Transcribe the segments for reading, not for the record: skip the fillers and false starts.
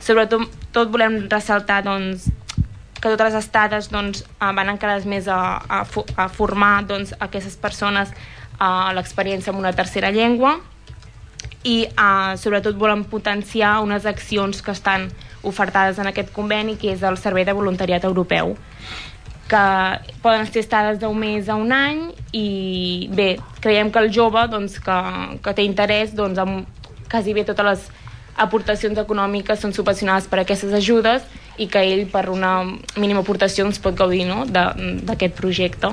Sobretot volem ressaltar doncs, que totes les estades doncs, van encarades més a formar doncs, aquestes persones l'experiència en una tercera llengua i sobretot volem potenciar unes accions que estan ofertades en aquest conveni, que és el Servei de Voluntariat Europeu, que poden ser estades d'un mes a un any i bé, creiem que el jove doncs, que té interès doncs, amb quasi bé totes les aportacions econòmiques són subvencionades per aquestes ajudes i que ell per una mínima aportació ens pot gaudir, no?, d'aquest projecte.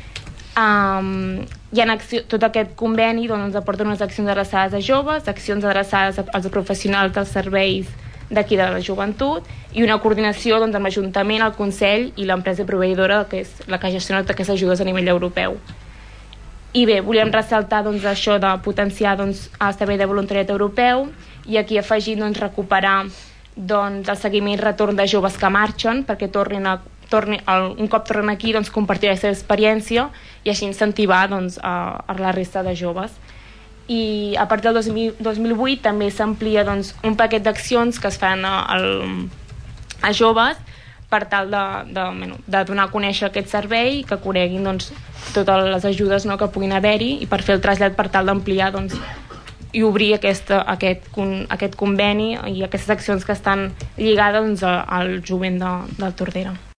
Tot aquest conveni doncs, ens aporta unes accions adreçades a joves, accions adreçades als professionals dels serveis d'aquí de la joventut i una coordinació doncs, amb l'Ajuntament, el Consell i l'empresa proveïdora que és la que gestiona totes aquestes ajudes a nivell europeu. I bé, volíem ressaltar doncs, això de potenciar doncs, el Servei de Voluntariat Europeu i aquí afegir doncs, recuperar doncs, el seguiment i retorn de joves que marxen perquè un cop tornen aquí doncs, compartir la seva experiència i així incentivar doncs, a la resta de joves. I a partir del 2008 també s'amplia doncs, un paquet d'accions que es fan a joves per tal de donar a conèixer aquest servei i que coneguin doncs, totes les ajudes, no?, que puguin haver-hi i per fer el trasllat per tal d'ampliar doncs, i obrir aquest conveni i aquestes accions que estan lligades doncs, al jovent del Tordera.